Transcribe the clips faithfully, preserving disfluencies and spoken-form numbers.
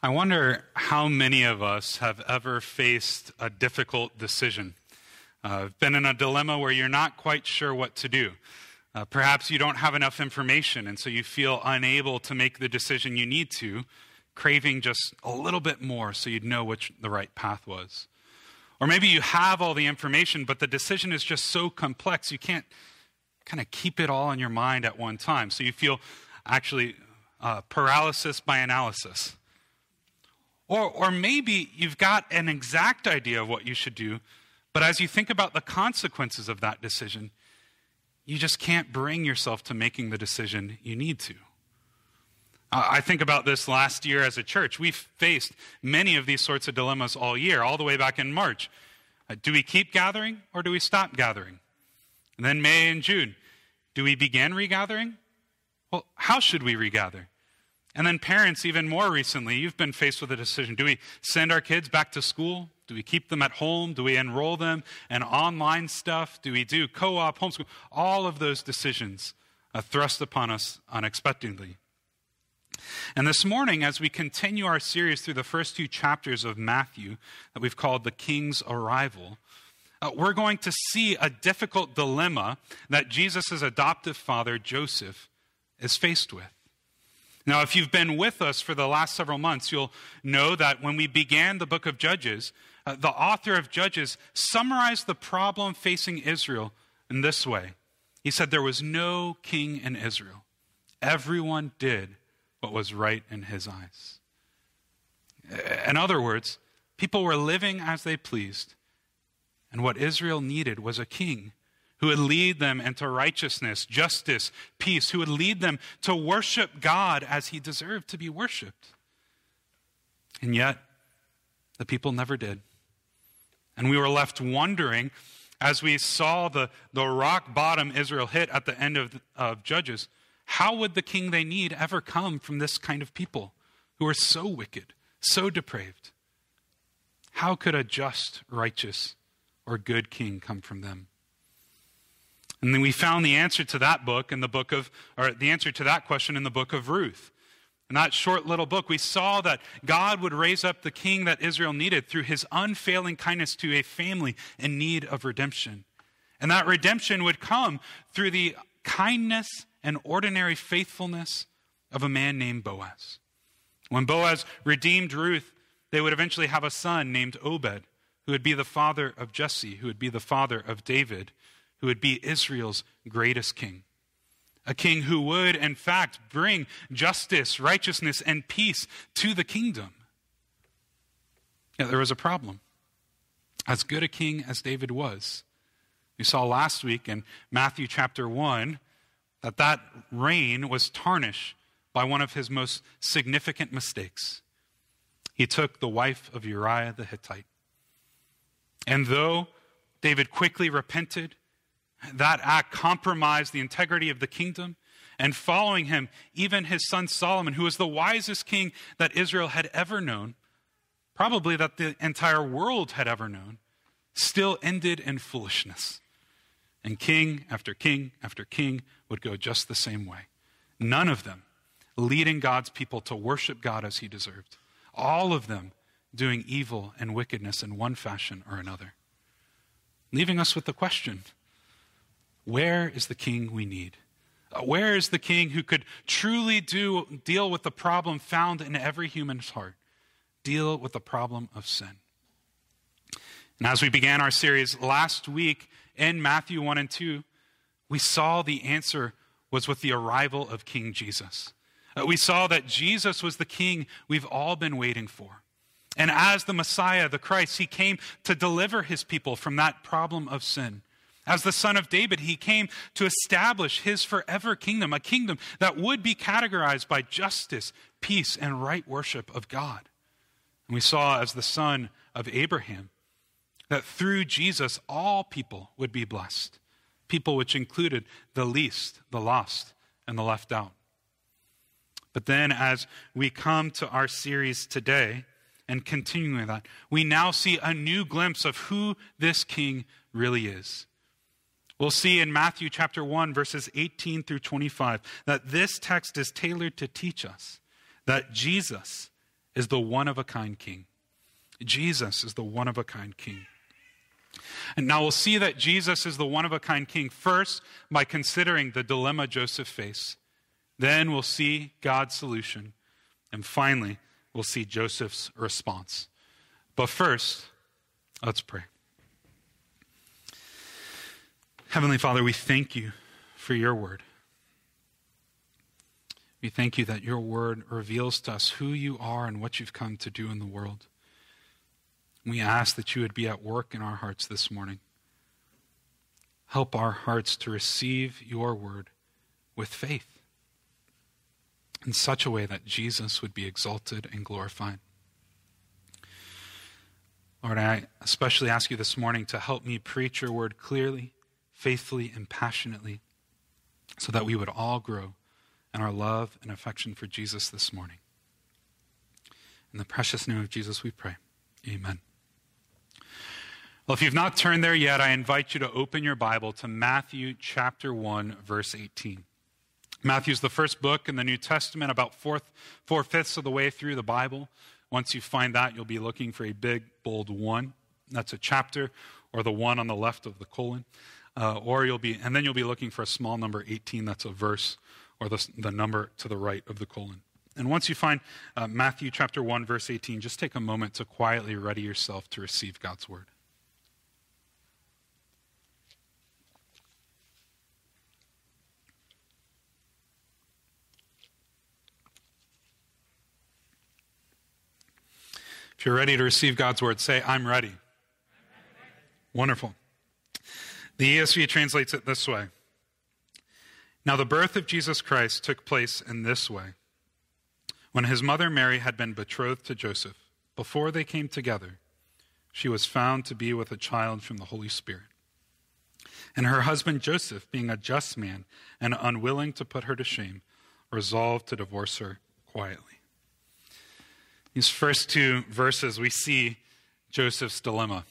I wonder how many of us have ever faced a difficult decision. Uh, been in a dilemma where you're not quite sure what to do. Uh, perhaps you don't have enough information, and so you feel unable to make the decision you need to, craving just a little bit more so you'd know which the right path was. Or maybe you have all the information, but the decision is just so complex you can't kind of keep it all in your mind at one time. So you feel actually uh, paralysis by analysis. Or, or maybe you've got an exact idea of what you should do, but as you think about the consequences of that decision, you just can't bring yourself to making the decision you need to. Uh, I think about this last year as a church. We've faced many of these sorts of dilemmas all year, all the way back in March. Uh, do we keep gathering or do we stop gathering? And then May and June. Do we begin regathering? Well, how should we regather? And then parents, even more recently, you've been faced with a decision. Do we send our kids back to school? Do we keep them at home? Do we enroll them in online stuff? Do we do co-op, homeschool? All of those decisions are thrust upon us unexpectedly. And this morning, as we continue our series through the first two chapters of Matthew that we've called The King's Arrival, uh, we're going to see a difficult dilemma that Jesus' adoptive father, Joseph, is faced with. Now, if you've been with us for the last several months, you'll know that when we began the book of Judges, uh, the author of Judges summarized the problem facing Israel in this way. He said there was no king in Israel. Everyone did what was right in his eyes. In other words, people were living as they pleased, and what Israel needed was a king who would lead them into righteousness, justice, peace, who would lead them to worship God as he deserved to be worshiped. And yet, the people never did. And we were left wondering, as we saw the, the rock bottom Israel hit at the end of, of Judges, how would the king they need ever come from this kind of people who are so wicked, so depraved? How could a just, righteous, or good king come from them? And then we found the answer to that book in the book of, or the answer to that question in the book of Ruth. In that short little book, we saw that God would raise up the king that Israel needed through his unfailing kindness to a family in need of redemption. And that redemption would come through the kindness and ordinary faithfulness of a man named Boaz. When Boaz redeemed Ruth, they would eventually have a son named Obed, who would be the father of Jesse, who would be the father of David, who would be Israel's greatest king. A king who would, in fact, bring justice, righteousness, and peace to the kingdom. Yet there was a problem. As good a king as David was, we saw last week in Matthew chapter one that that reign was tarnished by one of his most significant mistakes. He took the wife of Uriah the Hittite. And though David quickly repented, that act compromised the integrity of the kingdom, and following him, even his son Solomon, who was the wisest king that Israel had ever known, probably that the entire world had ever known, still ended in foolishness. And king after king after king would go just the same way. None of them leading God's people to worship God as he deserved. All of them doing evil and wickedness in one fashion or another. Leaving us with the question, where is the king we need? Where is the king who could truly do deal with the problem found in every human's heart? Deal with the problem of sin. And as we began our series last week in Matthew one and two, we saw the answer was with the arrival of King Jesus. Uh, we saw that Jesus was the king we've all been waiting for. And as the Messiah, the Christ, he came to deliver his people from that problem of sin. As the son of David, he came to establish his forever kingdom, a kingdom that would be categorized by justice, peace, and right worship of God. And we saw as the son of Abraham that through Jesus, all people would be blessed. People which included the least, the lost, and the left out. But then as we come to our series today and continuing that, we now see a new glimpse of who this king really is. We'll see in Matthew chapter one, verses eighteen through twenty-five, that this text is tailored to teach us that Jesus is the one-of-a-kind king. Jesus is the one-of-a-kind king. And now we'll see that Jesus is the one-of-a-kind king first by considering the dilemma Joseph faced. Then we'll see God's solution. And finally, we'll see Joseph's response. But first, let's pray. Heavenly Father, we thank you for your word. We thank you that your word reveals to us who you are and what you've come to do in the world. We ask that you would be at work in our hearts this morning. Help our hearts to receive your word with faith in such a way that Jesus would be exalted and glorified. Lord, I especially ask you this morning to help me preach your word clearly, faithfully, and passionately, so that we would all grow in our love and affection for Jesus this morning. In the precious name of Jesus we pray. Amen. Well, if you've not turned there yet, I invite you to open your Bible to Matthew chapter one, verse eighteen. Matthew's the first book in the New Testament, about fourth, four-fifths of the way through the Bible. Once you find that, you'll be looking for a big, bold one. That's a chapter, or the one on the left of the colon. Uh, or you'll be, and then you'll be looking for a small number, eighteen. That's a verse, or the, the number to the right of the colon. And once you find uh, Matthew chapter one, verse eighteen, just take a moment to quietly ready yourself to receive God's word. If you're ready to receive God's word, say, I'm ready. I'm ready. Wonderful. The E S V translates it this way. Now the birth of Jesus Christ took place in this way. When his mother Mary had been betrothed to Joseph, before they came together, she was found to be with a child from the Holy Spirit. And her husband Joseph, being a just man and unwilling to put her to shame, resolved to divorce her quietly. These first two verses, we see Joseph's dilemma.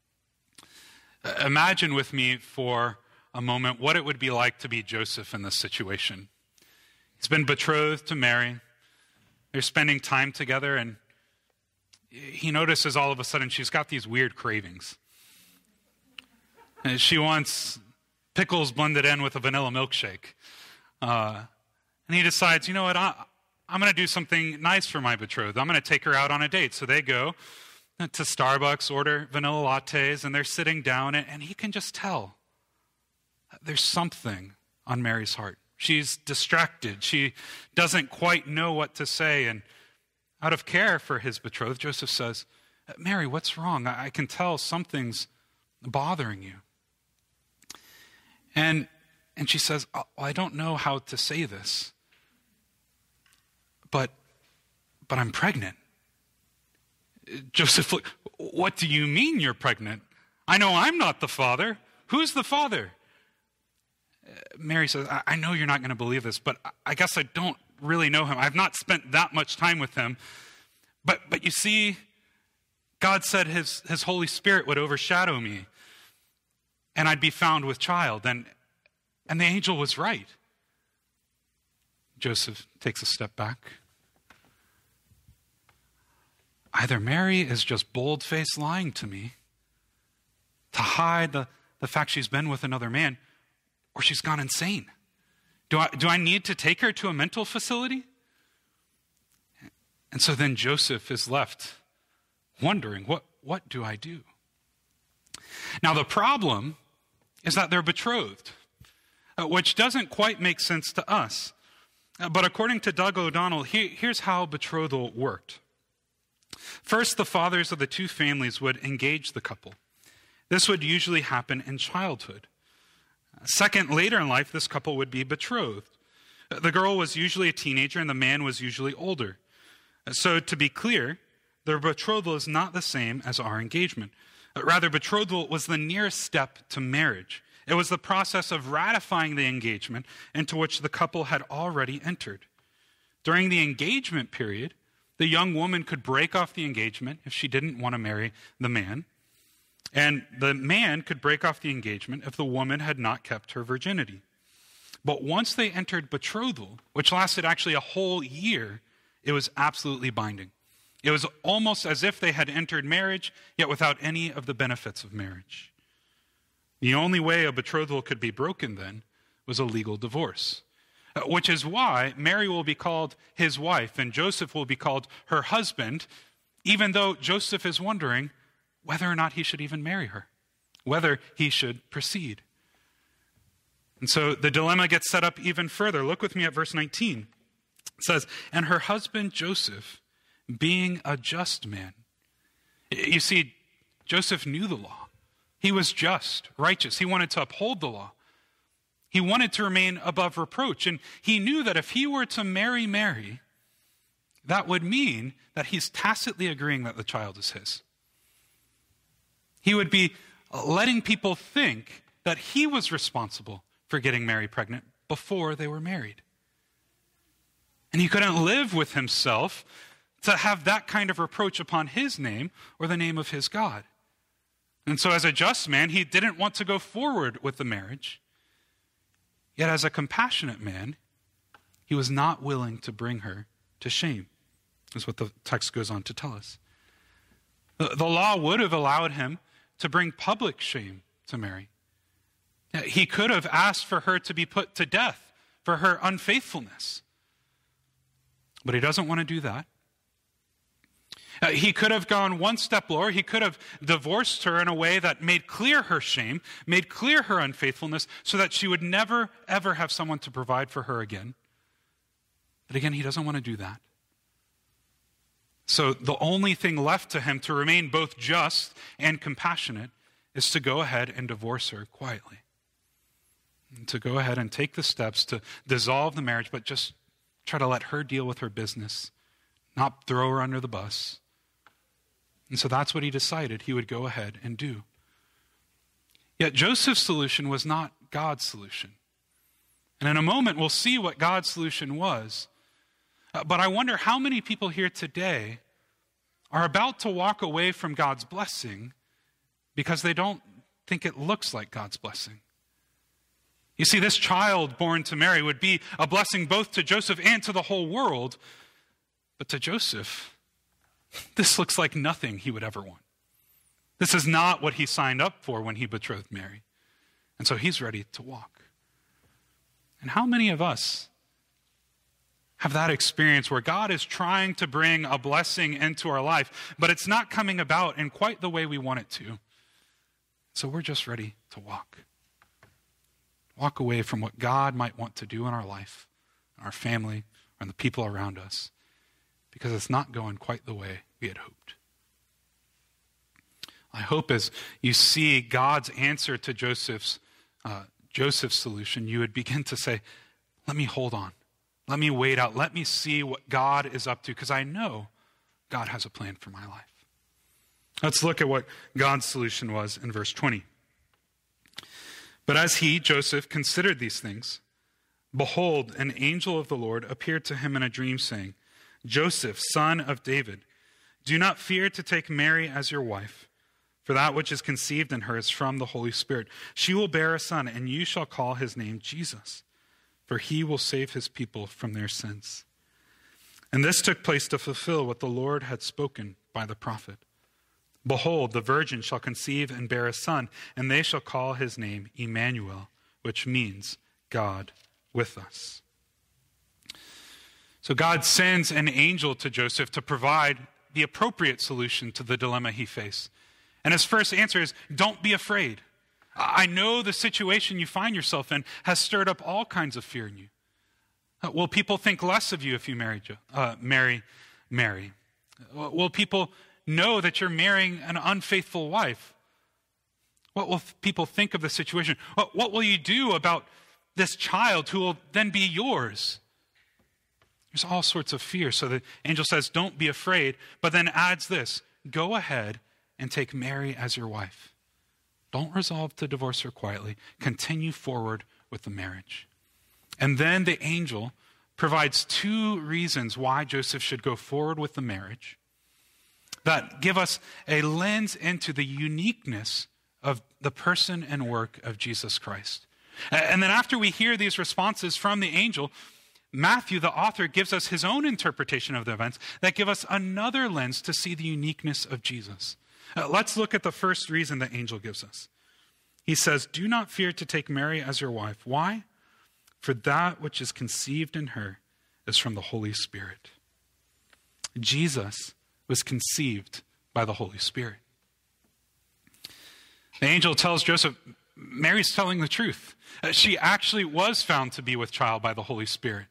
Imagine with me for a moment what it would be like to be Joseph in this situation. He's been betrothed to Mary. They're spending time together, and he notices all of a sudden she's got these weird cravings. And she wants pickles blended in with a vanilla milkshake. Uh, and he decides, you know what, I, I'm going to do something nice for my betrothed. I'm going to take her out on a date. So they go to Starbucks, order vanilla lattes, and they're sitting down, and he can just tell there's something on Mary's heart. She's distracted. She doesn't quite know what to say. And out of care for his betrothed, Joseph says, Mary, what's wrong? I can tell something's bothering you. And and she says, oh, I don't know how to say this, but but I'm pregnant. Joseph, look, what do you mean you're pregnant? I know I'm not the father. Who's the father? Mary says, I, I know you're not going to believe this, but I guess I don't really know him. I've not spent that much time with him. But but you see, God said his, his Holy Spirit would overshadow me, and I'd be found with child. And, and the angel was right. Joseph takes a step back. Either Mary is just bold-faced lying to me to hide the, the fact she's been with another man, or she's gone insane. Do I, do I need to take her to a mental facility? And so then Joseph is left wondering, what, what do I do? Now the problem is that they're betrothed, uh, which doesn't quite make sense to us. Uh, but according to Doug O'Donnell, he, here's how betrothal worked. First, the fathers of the two families would engage the couple. This would usually happen in childhood. Second, later in life, this couple would be betrothed. The girl was usually a teenager and the man was usually older. So to be clear, their betrothal is not the same as our engagement. Rather, betrothal was the nearest step to marriage. It was the process of ratifying the engagement into which the couple had already entered. During the engagement period, the young woman could break off the engagement if she didn't want to marry the man. And the man could break off the engagement if the woman had not kept her virginity. But once they entered betrothal, which lasted actually a whole year, it was absolutely binding. It was almost as if they had entered marriage, yet without any of the benefits of marriage. The only way a betrothal could be broken then was a legal divorce, which is why Mary will be called his wife and Joseph will be called her husband, even though Joseph is wondering whether or not he should even marry her, whether he should proceed. And so the dilemma gets set up even further. Look with me at verse nineteen. It says, and her husband Joseph, being a just man. You see, Joseph knew the law. He was just, righteous. He wanted to uphold the law. He wanted to remain above reproach. And he knew that if he were to marry Mary, that would mean that he's tacitly agreeing that the child is his. He would be letting people think that he was responsible for getting Mary pregnant before they were married. And he couldn't live with himself to have that kind of reproach upon his name or the name of his God. And so as a just man, he didn't want to go forward with the marriage. Yet as a compassionate man, he was not willing to bring her to shame, is what the text goes on to tell us. The, the law would have allowed him to bring public shame to Mary. He could have asked for her to be put to death for her unfaithfulness. But he doesn't want to do that. Uh, he could have gone one step lower. He could have divorced her in a way that made clear her shame, made clear her unfaithfulness, so that she would never, ever have someone to provide for her again. But again, he doesn't want to do that. So the only thing left to him to remain both just and compassionate is to go ahead and divorce her quietly. And to go ahead and take the steps to dissolve the marriage, but just try to let her deal with her business, not throw her under the bus. And so that's what he decided he would go ahead and do. Yet Joseph's solution was not God's solution. And in a moment, we'll see what God's solution was. Uh, but I wonder how many people here today are about to walk away from God's blessing because they don't think it looks like God's blessing. You see, this child born to Mary would be a blessing both to Joseph and to the whole world. But to Joseph, this looks like nothing he would ever want. This is not what he signed up for when he betrothed Mary. And so he's ready to walk. And how many of us have that experience where God is trying to bring a blessing into our life, but it's not coming about in quite the way we want it to? So we're just ready to walk. Walk away from what God might want to do in our life, our family, and the people around us, because it's not going quite the way we had hoped. I hope as you see God's answer to Joseph's uh, Joseph's solution, you would begin to say, let me hold on. Let me wait out. Let me see what God is up to, because I know God has a plan for my life. Let's look at what God's solution was in verse twenty. But as he, Joseph, considered these things, behold, an angel of the Lord appeared to him in a dream, saying, Joseph, son of David, do not fear to take Mary as your wife, for that which is conceived in her is from the Holy Spirit. She will bear a son, and you shall call his name Jesus, for he will save his people from their sins. And this took place to fulfill what the Lord had spoken by the prophet. Behold, the virgin shall conceive and bear a son, and they shall call his name Emmanuel, which means God with us. So God sends an angel to Joseph to provide the appropriate solution to the dilemma he faced. And his first answer is, don't be afraid. I know the situation you find yourself in has stirred up all kinds of fear in you. Will people think less of you if you marry, uh, marry Mary? Will people know that you're marrying an unfaithful wife? What will people think of the situation? What, what will you do about this child who will then be yours? There's all sorts of fear. So the angel says, don't be afraid, but then adds this, go ahead and take Mary as your wife. Don't resolve to divorce her quietly. Continue forward with the marriage. And then the angel provides two reasons why Joseph should go forward with the marriage that give us a lens into the uniqueness of the person and work of Jesus Christ. And then after we hear these responses from the angel, Matthew, the author, gives us his own interpretation of the events that give us another lens to see the uniqueness of Jesus. Uh, let's look at the first reason the angel gives us. He says, "Do not fear to take Mary as your wife." Why? "For that which is conceived in her is from the Holy Spirit." Jesus was conceived by the Holy Spirit. The angel tells Joseph, Mary's telling the truth. Uh, she actually was found to be with child by the Holy Spirit.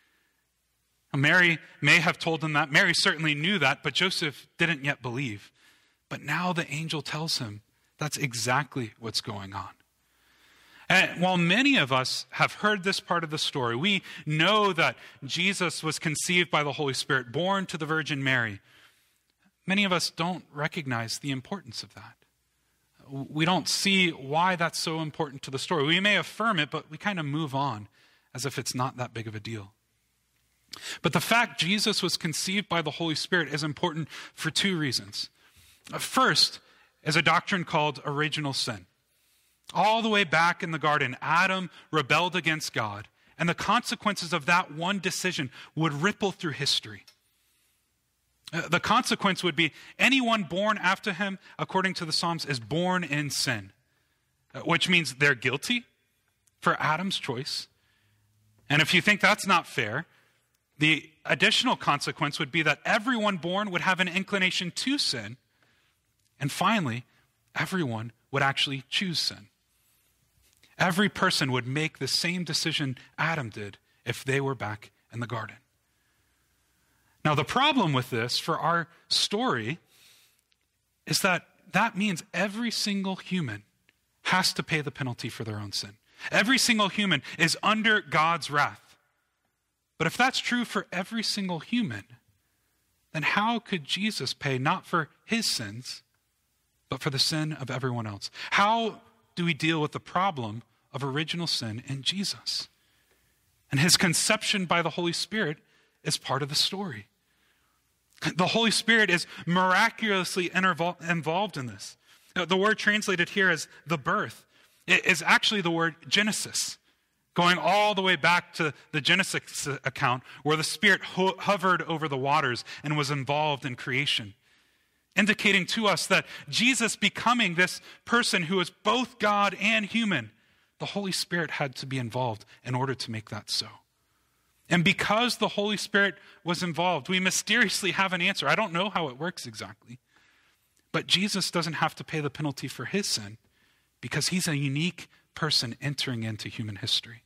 Mary may have told him that. Mary certainly knew that, but Joseph didn't yet believe. But now the angel tells him that's exactly what's going on. And while many of us have heard this part of the story, we know that Jesus was conceived by the Holy Spirit, born to the Virgin Mary. Many of us don't recognize the importance of that. We don't see why that's so important to the story. We may affirm it, but we kind of move on as if it's not that big of a deal. But the fact Jesus was conceived by the Holy Spirit is important for two reasons. First is a doctrine called original sin. All the way back in the garden, Adam rebelled against God, and the consequences of that one decision would ripple through history. Uh, the consequence would be anyone born after him, according to the Psalms, is born in sin, uh, which means they're guilty for Adam's choice. And if you think that's not fair, the additional consequence would be that everyone born would have an inclination to sin. And finally, everyone would actually choose sin. Every person would make the same decision Adam did if they were back in the garden. Now, the problem with this for our story is that that means every single human has to pay the penalty for their own sin. Every single human is under God's wrath. But if that's true for every single human, then how could Jesus pay not for his sins, but for the sin of everyone else? How do we deal with the problem of original sin in Jesus? And his conception by the Holy Spirit is part of the story. The Holy Spirit is miraculously intervo- involved in this. The word translated here as the birth is actually the word Genesis, going all the way back to the Genesis account where the Spirit ho- hovered over the waters and was involved in creation, indicating to us that Jesus becoming this person who is both God and human, the Holy Spirit had to be involved in order to make that so. And because the Holy Spirit was involved, we mysteriously have an answer. I don't know how it works exactly, but Jesus doesn't have to pay the penalty for his sin because he's a unique person entering into human history.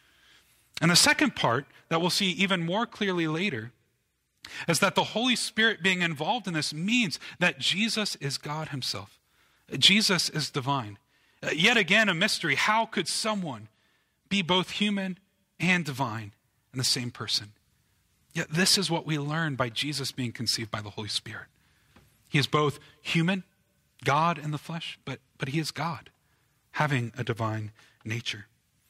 And the second part that we'll see even more clearly later is that the Holy Spirit being involved in this means that Jesus is God himself. Jesus is divine. Uh, yet again, a mystery. How could someone be both human and divine in the same person? Yet this is what we learn by Jesus being conceived by the Holy Spirit. He is both human, God in the flesh, but, but he is God, having a divine nature.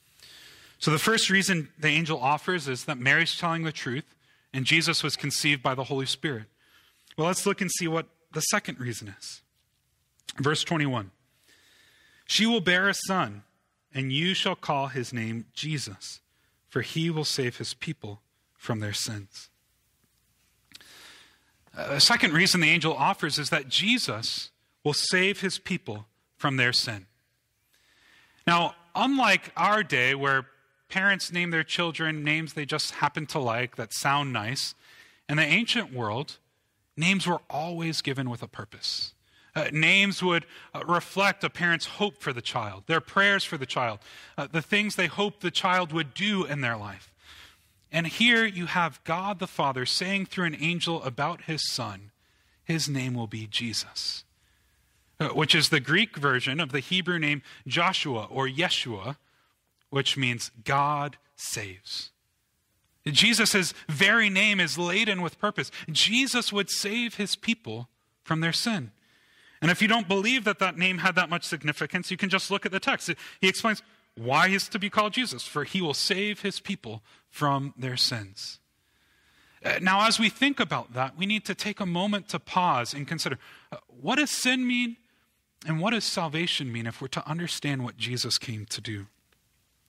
So the first reason the angel offers is that Mary's telling the truth, and Jesus was conceived by the Holy Spirit. Well, let's look and see what the second reason is. Verse twenty-one. She will bear a son, and you shall call his name Jesus, for he will save his people from their sins. The second reason the angel offers is that Jesus will save his people from their sin. Now, unlike our day where parents name their children names they just happen to like that sound nice, in the ancient world, names were always given with a purpose. Uh, names would uh, reflect a parent's hope for the child, their prayers for the child, uh, the things they hoped the child would do in their life. And here you have God the Father saying through an angel about his son, his name will be Jesus, uh, which is the Greek version of the Hebrew name Joshua or Yeshua, which means God saves. Jesus' very name is laden with purpose. Jesus would save his people from their sin. And if you don't believe that that name had that much significance, you can just look at the text. He explains why he is to be called Jesus, for he will save his people from their sins. Now, as we think about that, we need to take a moment to pause and consider, uh, what does sin mean and what does salvation mean if we're to understand what Jesus came to do?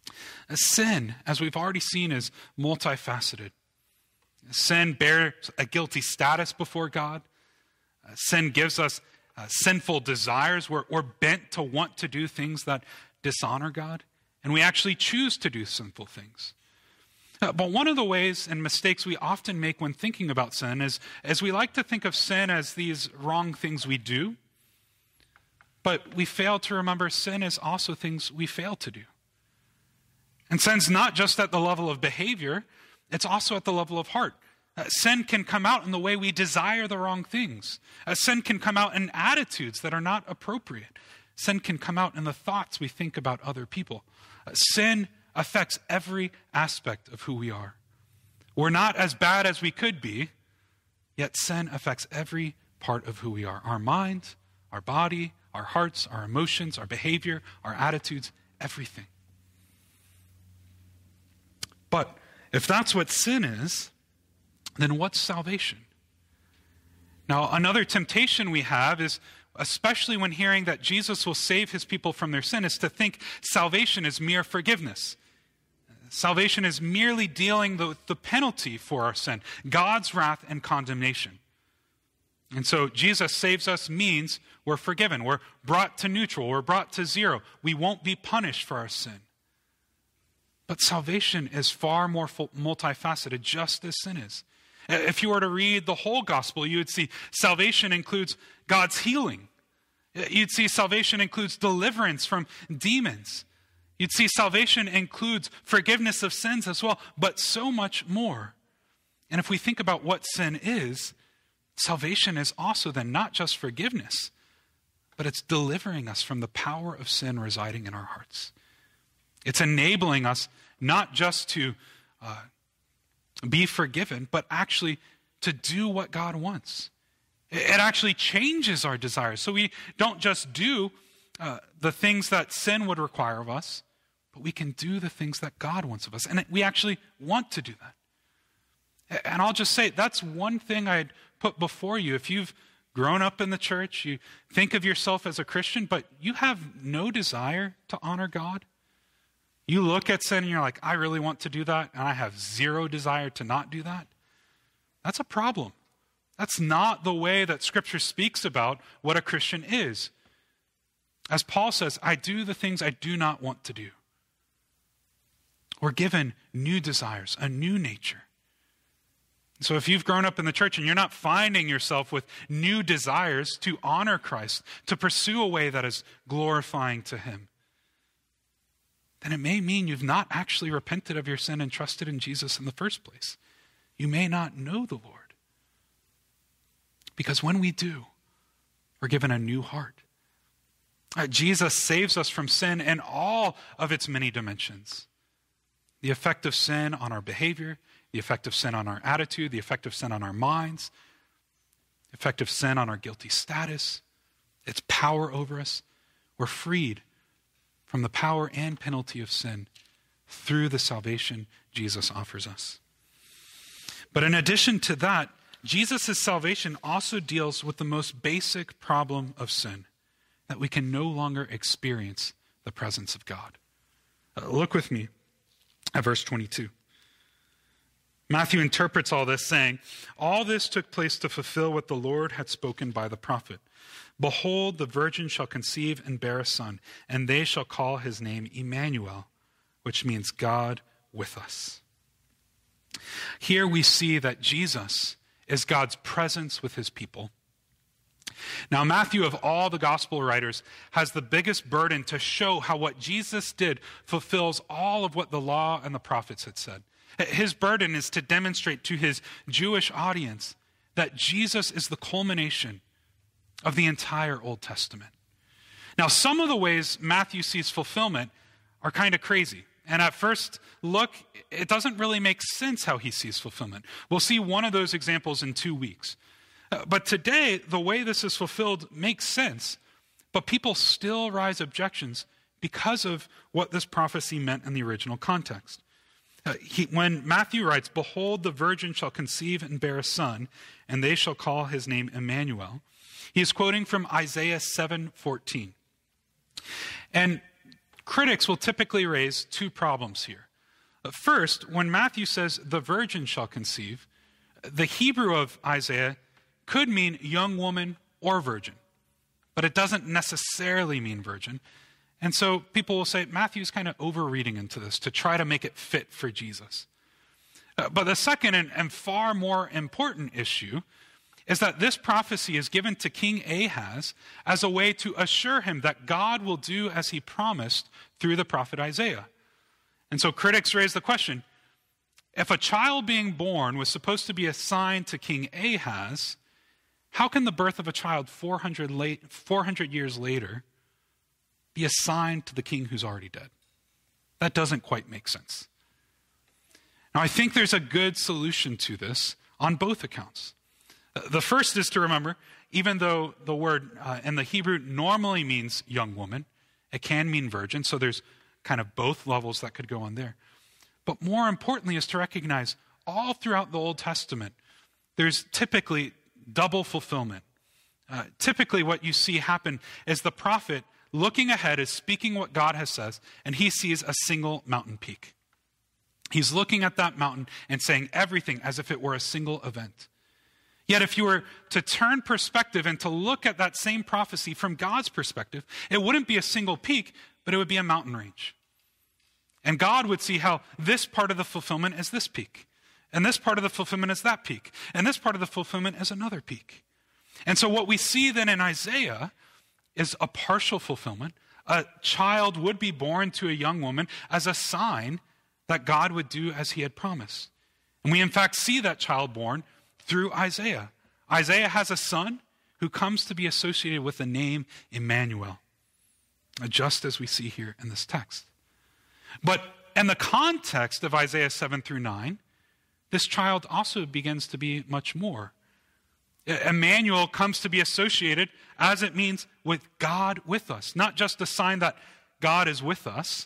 Sin, as we've already seen, is multifaceted. Sin bears a guilty status before God. Sin gives us uh, sinful desires. We're, we're bent to want to do things that dishonor God, and we actually choose to do sinful things. Uh, but one of the ways and mistakes we often make when thinking about sin is, is we like to think of sin as these wrong things we do, but we fail to remember sin is also things we fail to do. And sin's not just at the level of behavior, it's also at the level of heart. Uh, sin can come out in the way we desire the wrong things. Uh, sin can come out in attitudes that are not appropriate. Sin can come out in the thoughts we think about other people. Uh, sin affects every aspect of who we are. We're not as bad as we could be, yet sin affects every part of who we are. Our mind, our body, our hearts, our emotions, our behavior, our attitudes, everything. But if that's what sin is, then what's salvation? Now, another temptation we have is, especially when hearing that Jesus will save his people from their sin, is to think salvation is mere forgiveness. Salvation is merely dealing with the penalty for our sin, God's wrath and condemnation. And so Jesus saves us means we're forgiven. We're brought to neutral. We're brought to zero. We won't be punished for our sin. But salvation is far more multifaceted, just as sin is. If you were to read the whole gospel, you would see salvation includes God's healing. You'd see salvation includes deliverance from demons. You'd see salvation includes forgiveness of sins as well, but so much more. And if we think about what sin is, salvation is also then not just forgiveness, but it's delivering us from the power of sin residing in our hearts. It's enabling us not just to uh, be forgiven, but actually to do what God wants. It actually changes our desires. So we don't just do uh, the things that sin would require of us, but we can do the things that God wants of us. And we actually want to do that. And I'll just say, that's one thing I'd put before you. If you've grown up in the church, you think of yourself as a Christian, but you have no desire to honor God. You look at sin and you're like, I really want to do that, and I have zero desire to not do that. That's a problem. That's not the way that Scripture speaks about what a Christian is. As Paul says, I do the things I do not want to do. We're given new desires, a new nature. So if you've grown up in the church and you're not finding yourself with new desires to honor Christ, to pursue a way that is glorifying to him, then it may mean you've not actually repented of your sin and trusted in Jesus in the first place. You may not know the Lord. Because when we do, we're given a new heart. Uh, Jesus saves us from sin in all of its many dimensions. The effect of sin on our behavior, the effect of sin on our attitude, the effect of sin on our minds, the effect of sin on our guilty status, its power over us. We're freed from the power and penalty of sin through the salvation Jesus offers us. But in addition to that, Jesus' salvation also deals with the most basic problem of sin, that we can no longer experience the presence of God. Uh, look with me at verse twenty-two. Matthew interprets all this saying, all this took place to fulfill what the Lord had spoken by the prophet. Behold, the virgin shall conceive and bear a son, and they shall call his name Emmanuel, which means God with us. Here we see that Jesus is God's presence with his people. Now, Matthew, of all the gospel writers, has the biggest burden to show how what Jesus did fulfills all of what the law and the prophets had said. His burden is to demonstrate to his Jewish audience that Jesus is the culmination of the entire Old Testament. Now, some of the ways Matthew sees fulfillment are kind of crazy. And at first look, it doesn't really make sense how he sees fulfillment. We'll see one of those examples in two weeks. Uh, but today, the way this is fulfilled makes sense, but people still raise objections because of what this prophecy meant in the original context. Uh, he, when Matthew writes, behold, the virgin shall conceive and bear a son, and they shall call his name Emmanuel, he is quoting from Isaiah seven fourteen. And Critics will typically raise two problems here. First, when Matthew says the virgin shall conceive, the Hebrew of Isaiah could mean young woman or virgin, but it doesn't necessarily mean virgin. And so people will say Matthew's kind of overreading into this to try to make it fit for Jesus. Uh, but the second and, and far more important issue is that this prophecy is given to King Ahaz as a way to assure him that God will do as he promised through the prophet Isaiah. And so critics raise the question, if a child being born was supposed to be a sign to King Ahaz, how can the birth of a child four hundred, late, four hundred years later be a sign to the king who's already dead? That doesn't quite make sense. Now, I think there's a good solution to this on both accounts. The first is to remember, even though the word uh, in the Hebrew normally means young woman, it can mean virgin, so there's kind of both levels that could go on there. But more importantly is to recognize all throughout the Old Testament, there's typically double fulfillment. Uh, typically what you see happen is the prophet looking ahead is speaking what God has said, and he sees a single mountain peak. He's looking at that mountain and saying everything as if it were a single event. Yet if you were to turn perspective and to look at that same prophecy from God's perspective, it wouldn't be a single peak, but it would be a mountain range. And God would see how this part of the fulfillment is this peak, and this part of the fulfillment is that peak, and this part of the fulfillment is another peak. And so what we see then in Isaiah is a partial fulfillment. A child would be born to a young woman as a sign that God would do as he had promised. And we in fact see that child born through Isaiah. Isaiah has a son who comes to be associated with the name Emmanuel, just as we see here in this text. But in the context of Isaiah seven through nine, this child also begins to be much more. Emmanuel comes to be associated, as it means, with God with us. Not just a sign that God is with us,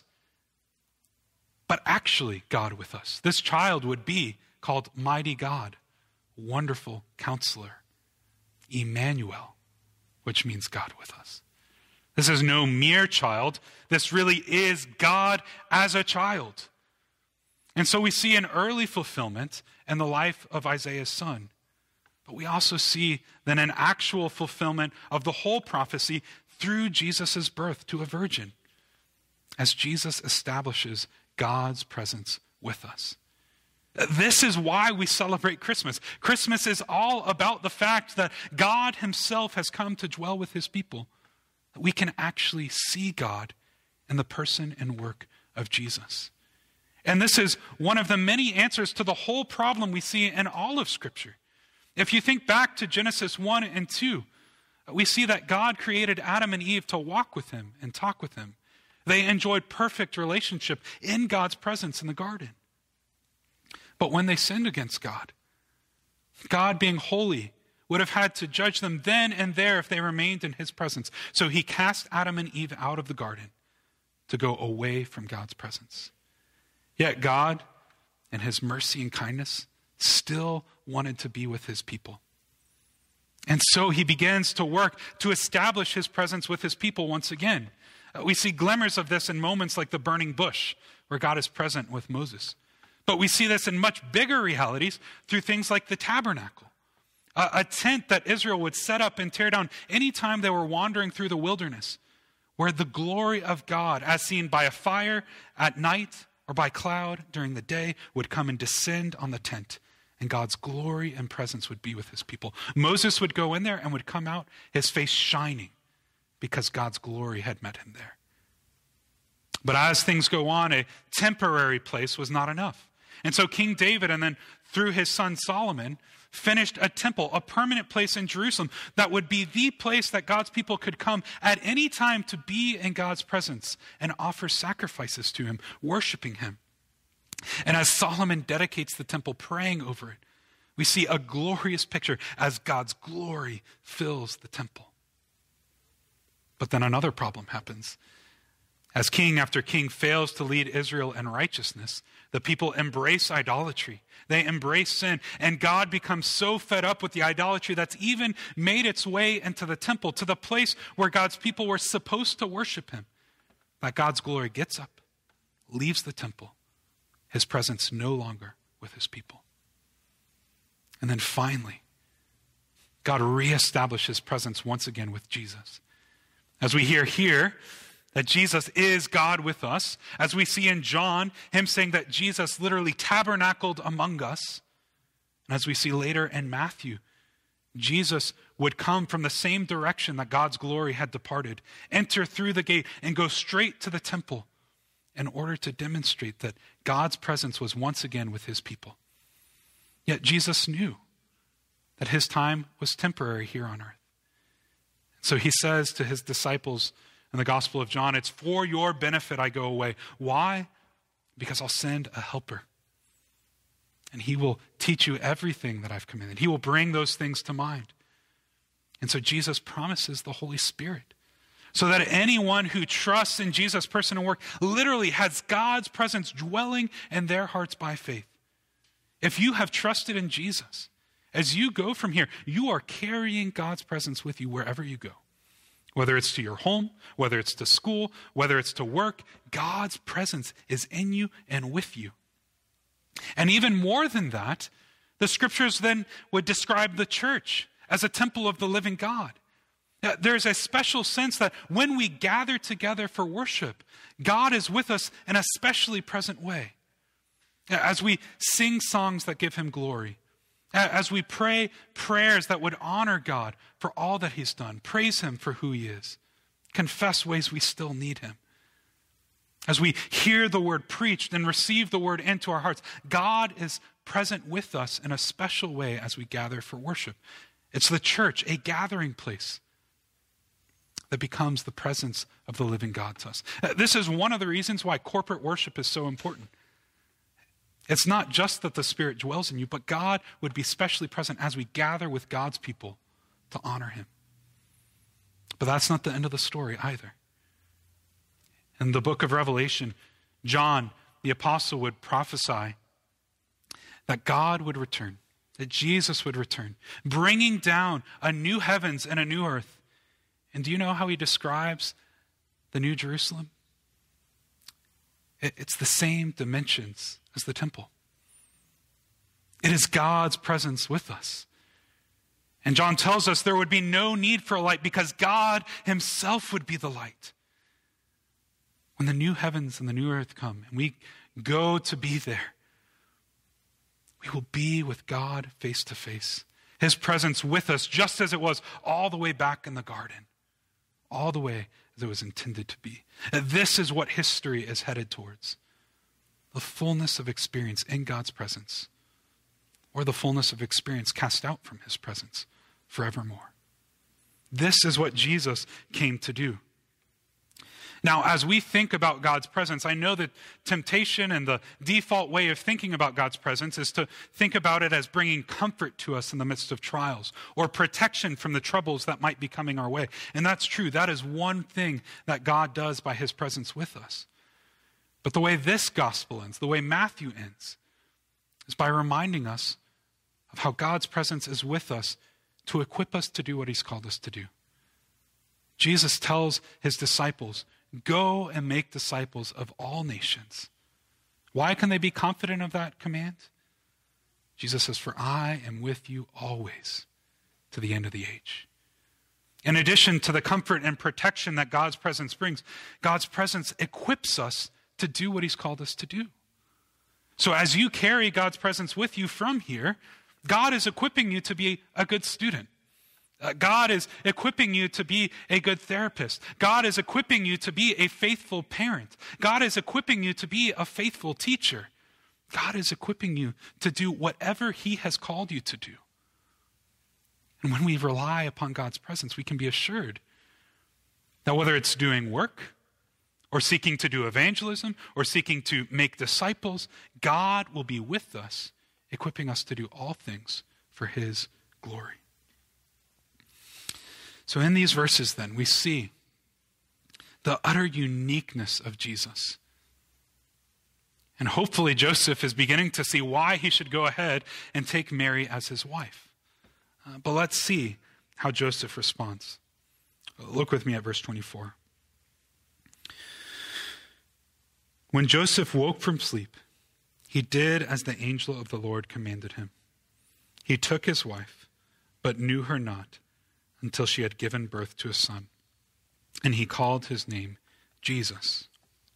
but actually God with us. This child would be called Mighty God, Wonderful Counselor, Emmanuel, which means God with us. This is no mere child. This really is God as a child. And so we see an early fulfillment in the life of Isaiah's son. But we also see then an actual fulfillment of the whole prophecy through Jesus' birth to a virgin, as Jesus establishes God's presence with us. This is why we celebrate Christmas. Christmas is all about the fact that God himself has come to dwell with his people. That we can actually see God in the person and work of Jesus. And this is one of the many answers to the whole problem we see in all of Scripture. If you think back to Genesis one and two, we see that God created Adam and Eve to walk with him and talk with him. They enjoyed perfect relationship in God's presence in the garden. But when they sinned against God, God being holy would have had to judge them then and there if they remained in his presence. So he cast Adam and Eve out of the garden to go away from God's presence. Yet God, in his mercy and kindness, still wanted to be with his people. And so he begins to work to establish his presence with his people once again. Uh, we see glimmers of this in moments like the burning bush, where God is present with Moses. But we see this in much bigger realities through things like the tabernacle, a, a tent that Israel would set up and tear down anytime they were wandering through the wilderness, where the glory of God, as seen by a fire at night or by cloud during the day, would come and descend on the tent. And God's glory and presence would be with his people. Moses would go in there and would come out, his face shining, because God's glory had met him there. But as things go on, a temporary place was not enough. And so King David, and then through his son Solomon, finished a temple, a permanent place in Jerusalem that would be the place that God's people could come at any time to be in God's presence and offer sacrifices to him, worshiping him. And as Solomon dedicates the temple, praying over it, we see a glorious picture as God's glory fills the temple. But then another problem happens. As king after king fails to lead Israel in righteousness, the people embrace idolatry. They embrace sin. And God becomes so fed up with the idolatry that's even made its way into the temple, to the place where God's people were supposed to worship him, that God's glory gets up, leaves the temple, his presence no longer with his people. And then finally, God reestablished his presence once again with Jesus. As we hear here that Jesus is God with us, as we see in John, him saying that Jesus literally tabernacled among us, and as we see later in Matthew, Jesus would come from the same direction that God's glory had departed, enter through the gate, and go straight to the temple in order to demonstrate that God's presence was once again with his people. Yet Jesus knew that his time was temporary here on earth. So he says to his disciples in the Gospel of John, it's for your benefit I go away. Why? Because I'll send a helper. And he will teach you everything that I've commanded. He will bring those things to mind. And so Jesus promises the Holy Spirit, so that anyone who trusts in Jesus' person and work literally has God's presence dwelling in their hearts by faith. If you have trusted in Jesus, as you go from here, you are carrying God's presence with you wherever you go. Whether it's to your home, whether it's to school, whether it's to work, God's presence is in you and with you. And even more than that, the scriptures then would describe the church as a temple of the living God. There's a special sense that when we gather together for worship, God is with us in a specially present way. As we sing songs that give him glory, as we pray prayers that would honor God for all that he's done, praise him for who he is, confess ways we still need him. As we hear the word preached and receive the word into our hearts, God is present with us in a special way as we gather for worship. It's the church, a gathering place that becomes the presence of the living God to us. This is one of the reasons why corporate worship is so important. It's not just that the Spirit dwells in you, but God would be specially present as we gather with God's people to honor him. But that's not the end of the story either. In the book of Revelation, John, the apostle, would prophesy that God would return, that Jesus would return, bringing down a new heavens and a new earth. And do you know how he describes the New Jerusalem? It's the same dimensions as the temple. It is God's presence with us. And John tells us there would be no need for a light because God himself would be the light. When the new heavens and the new earth come and we go to be there, we will be with God face to face. His presence with us just as it was all the way back in the garden. All the way as it was intended to be. This is what history is headed towards. The fullness of experience in God's presence, or the fullness of experience cast out from his presence forevermore. This is what Jesus came to do. Now, as we think about God's presence, I know that temptation and the default way of thinking about God's presence is to think about it as bringing comfort to us in the midst of trials or protection from the troubles that might be coming our way. And that's true. That is one thing that God does by his presence with us. But the way this gospel ends, the way Matthew ends, is by reminding us of how God's presence is with us to equip us to do what he's called us to do. Jesus tells his disciples, go and make disciples of all nations. Why can they be confident of that command? Jesus says, for I am with you always to the end of the age. In addition to the comfort and protection that God's presence brings, God's presence equips us to do what he's called us to do. So as you carry God's presence with you from here, God is equipping you to be a good student. Uh, God is equipping you to be a good therapist. God is equipping you to be a faithful parent. God is equipping you to be a faithful teacher. God is equipping you to do whatever he has called you to do. And when we rely upon God's presence, we can be assured that whether it's doing work or seeking to do evangelism or seeking to make disciples, God will be with us, equipping us to do all things for his glory. So in these verses then, we see the utter uniqueness of Jesus. And hopefully Joseph is beginning to see why he should go ahead and take Mary as his wife. Uh, but let's see how Joseph responds. Look with me at verse twenty-four. When Joseph woke from sleep, he did as the angel of the Lord commanded him. He took his wife, but knew her not until she had given birth to a son, and he called his name Jesus.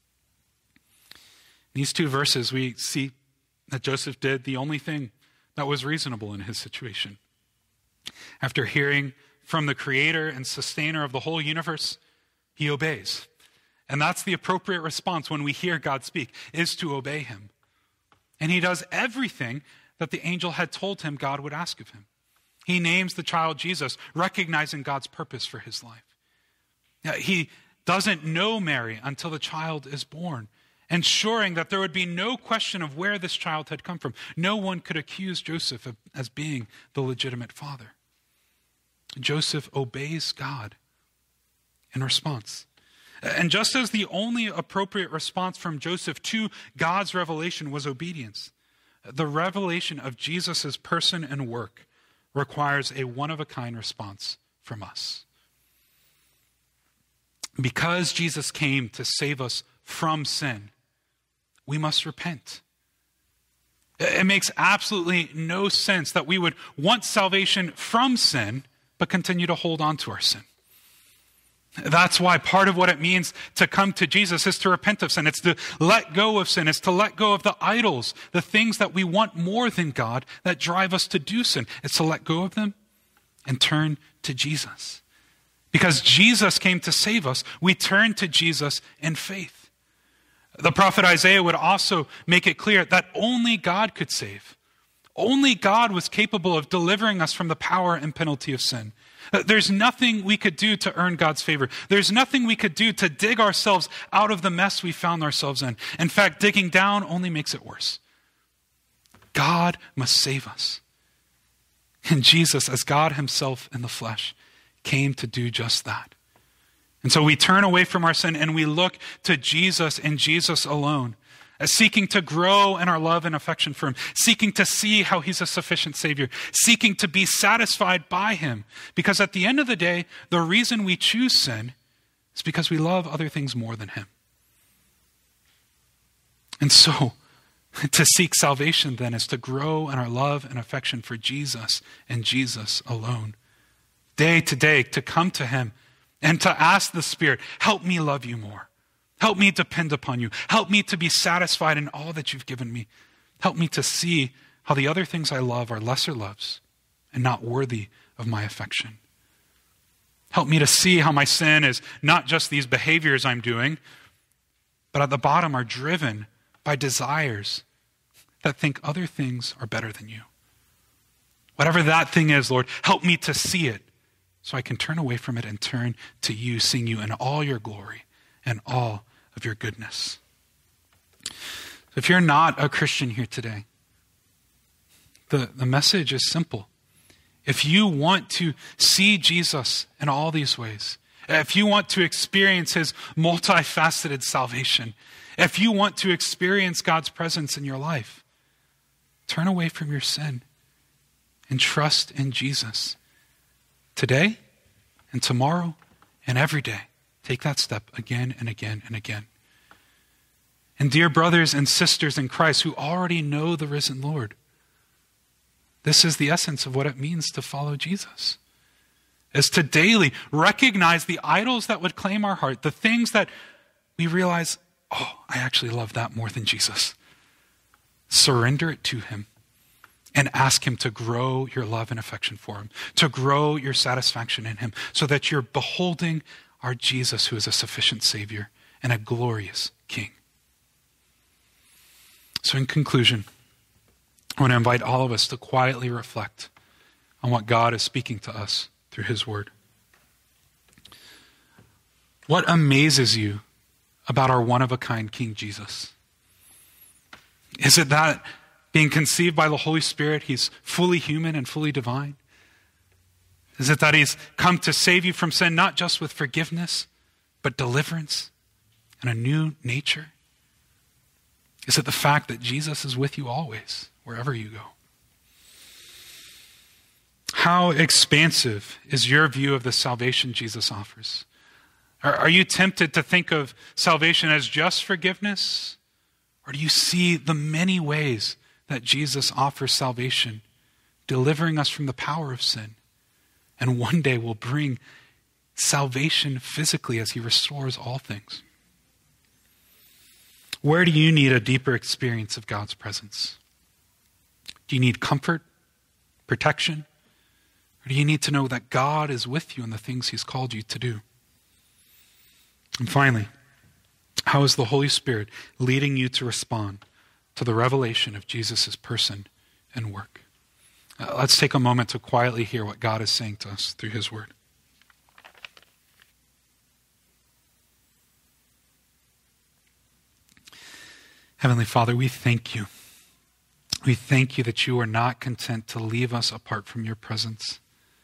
In these two verses, we see that Joseph did the only thing that was reasonable in his situation. After hearing from the creator and sustainer of the whole universe, he obeys. And that's the appropriate response when we hear God speak, is to obey him. And he does everything that the angel had told him God would ask of him. He names the child Jesus, recognizing God's purpose for his life. Now, he doesn't know Mary until the child is born, ensuring that there would be no question of where this child had come from. No one could accuse Joseph of, as being the legitimate father. Joseph obeys God in response. And just as the only appropriate response from Joseph to God's revelation was obedience, the revelation of Jesus' person and work requires a one-of-a-kind response from us. Because Jesus came to save us from sin, we must repent. It makes absolutely no sense that we would want salvation from sin, but continue to hold on to our sin. That's why part of what it means to come to Jesus is to repent of sin. It's to let go of sin. It's to let go of the idols, the things that we want more than God that drive us to do sin. It's to let go of them and turn to Jesus. Because Jesus came to save us, we turn to Jesus in faith. The prophet Isaiah would also make it clear that only God could save. Only God was capable of delivering us from the power and penalty of sin. There's nothing we could do to earn God's favor. There's nothing we could do to dig ourselves out of the mess we found ourselves in. In fact, digging down only makes it worse. God must save us. And Jesus, as God himself in the flesh, came to do just that. And so we turn away from our sin and we look to Jesus and Jesus alone, as seeking to grow in our love and affection for him, seeking to see how he's a sufficient Savior, seeking to be satisfied by him. Because at the end of the day, the reason we choose sin is because we love other things more than him. And so, to seek salvation then is to grow in our love and affection for Jesus and Jesus alone. Day to day, to come to him and to ask the Spirit, help me love you more. Help me depend upon you. Help me to be satisfied in all that you've given me. Help me to see how the other things I love are lesser loves and not worthy of my affection. Help me to see how my sin is not just these behaviors I'm doing, but at the bottom are driven by desires that think other things are better than you. Whatever that thing is, Lord, help me to see it so I can turn away from it and turn to you, seeing you in all your glory and all of your goodness. If you're not a Christian here today, the, the message is simple. If you want to see Jesus in all these ways, if you want to experience his multifaceted salvation, if you want to experience God's presence in your life, turn away from your sin and trust in Jesus. Today and tomorrow and every day. Take that step again and again and again. And dear brothers and sisters in Christ who already know the risen Lord, this is the essence of what it means to follow Jesus. Is to daily recognize the idols that would claim our heart, the things that we realize, oh, I actually love that more than Jesus. Surrender it to him and ask him to grow your love and affection for him, to grow your satisfaction in him, so that you're beholding our Jesus, who is a sufficient Savior and a glorious King. So in conclusion, I want to invite all of us to quietly reflect on what God is speaking to us through his word. What amazes you about our one-of-a-kind King Jesus? Is it that being conceived by the Holy Spirit, he's fully human and fully divine? Is it that he's come to save you from sin, not just with forgiveness, but deliverance and a new nature? Is it the fact that Jesus is with you always, wherever you go? How expansive is your view of the salvation Jesus offers? Are, are you tempted to think of salvation as just forgiveness, Or do you see the many ways that Jesus offers salvation, delivering us from the power of sin, and one day will bring salvation physically as he restores all things? Where do you need a deeper experience of God's presence? Do you need comfort, protection? Or do you need to know that God is with you in the things he's called you to do? And finally, how is the Holy Spirit leading you to respond to the revelation of Jesus' person and work? Uh, let's take a moment to quietly hear what God is saying to us through his word. Heavenly Father, we thank you. We thank you that you are not content to leave us apart from your presence,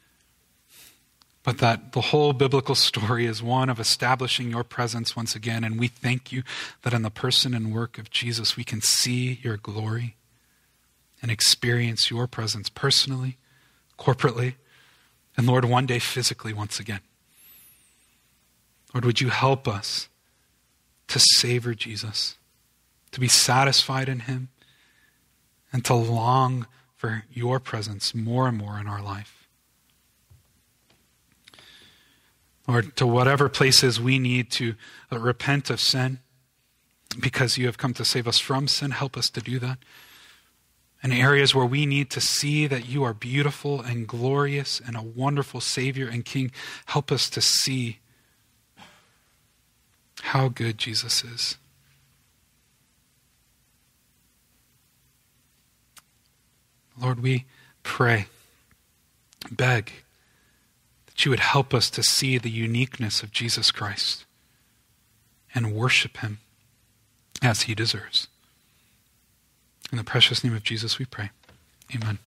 but that the whole biblical story is one of establishing your presence once again. And we thank you that in the person and work of Jesus, we can see your glory and experience your presence personally, corporately, and Lord, one day physically once again. Lord, would you help us to savor Jesus, to be satisfied in him, and to long for your presence more and more in our life. Lord, to whatever places we need to uh, repent of sin, because you have come to save us from sin, help us to do that. In areas where we need to see that you are beautiful and glorious and a wonderful Savior and King, help us to see how good Jesus is. Lord, we pray, beg that you would help us to see the uniqueness of Jesus Christ and worship him as he deserves. In the precious name of Jesus we pray. Amen.